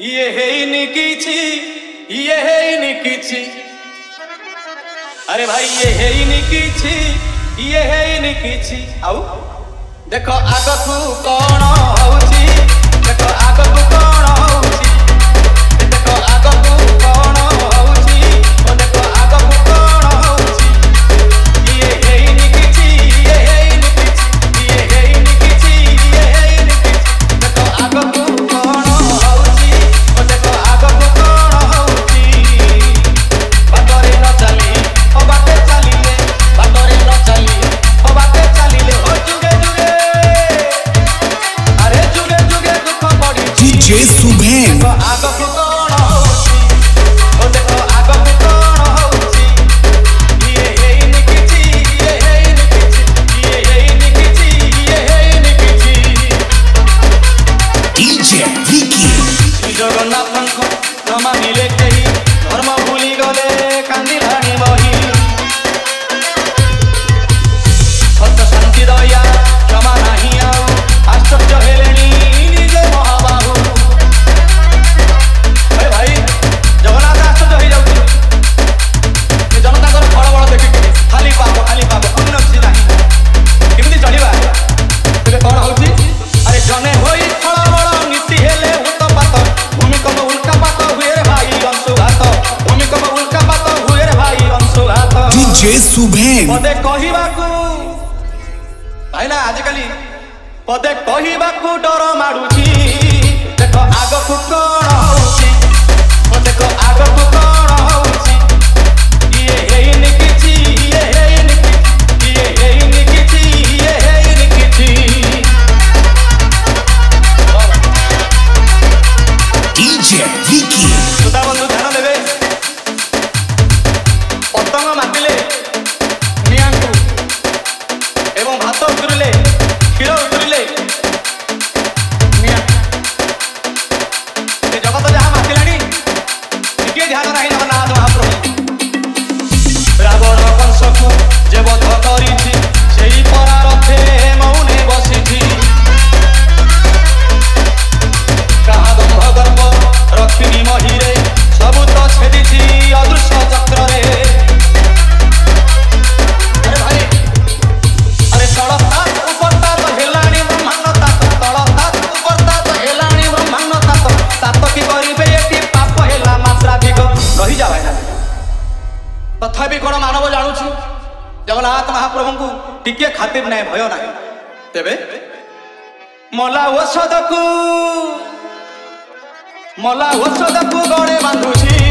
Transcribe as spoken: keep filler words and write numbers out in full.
ये है किछि ये है किछि अरे भाई ये है किछि ये है किछि आउ देखो आगकू कौन होउछि देखो आगकू कौन होउछि देखो आगकू कौन होउछि ओ देखो आगकू कौन होउछि ये है किछि ये है किछि ये है किछि ये है किछि देखो आगकू कौन होउछि ओ देखो आगकू कौन होउछि बातरे न चली ओ बाटे चलिले बातरे न चली ओ बाटे चलिले ओ जुगे जुगे अरे जुगे जुगे दुख पड़ी डीजे सुभेन देखो आगकू कौन होउछि ओ देखो आगकू कौन होउछि ये है किछि ये है किछि ये है किछि ये है किछि डीजे विकी जगन्नाथଙ୍କୁ ନ ମାନିଲେ କେହି ଧର୍ମ ଭୁଲି ଗଲେ କାନ୍ଦିଲାଣି ବହି ସତ୍ୟ ଶାନ୍ତି ଦୟା କ୍ଷମା ନାହିଁ ଆଉ ଆଶ୍ଚର୍ଯ୍ୟ ହେଲେଣି ନିଜେ ମହାବାହୁ ଏ ଭାଇ ଜଗନ୍ନାଥ ଆଶ୍ଚର୍ଯ୍ୟ ହେଇଯାଉଛି ଏ ଜନତାଙ୍କର ଫଳ ବଳ ଦେଖିକି ଖାଲି ପାପ ଖାଲି ପାପ ଅନ୍ୟ କିଛି ନାହିଁ କେମିତି ଚଳିବା ତେବେ କ'ଣ ହଉଛି अरे जने होई फल बड़ नीति हेले हुतपात भूमिकंप उल्कापात हुए रे भाई अंशुघात भूमिकंप उल्कापात हुए रे भाई अंशुघात डीजे सुभेन पदे कहिबाकू भाई ना आजिकाली पदे कहिबाकू डर माडुची देखो आगकू कोन होउची ओ देखो आगकू कोन होउची ये हेइनि किछि ये हेइनि किछि ये हेइनि किछि ये हेइनि किछि डीजे विकी सुधा बंधु ध्यान देवे पतंग मातिले नियांकु एवं भात उतरिले क्षीर उतरिले निया ए जगत जहाँ मातिलानी टिके ध्यान नाही जगन्नाथ महाप्रभु रावण कंसकु जे बध करिछि सेई परारथे मौने बसिछि कहा दम्भ गर्भ रखिनी महीरे सबु तो छेदिछि अदृश्य चक्र रे अरे भाई अरे तड़ता उपरता तो हेलाणी ब्रह्मांड तात तड़ता उपरता तो हेलाणी ब्रह्मांड तात तात की करिबे एटी पाप हेला मात्राधिक रही जा भाई तथापि कोन मानव जानुछि जगन्नाथ महाप्रभुଙ୍କୁ टिके खातिर नै भय नै तेबे मला औषधकू मला औषधकू गणे बांधुछि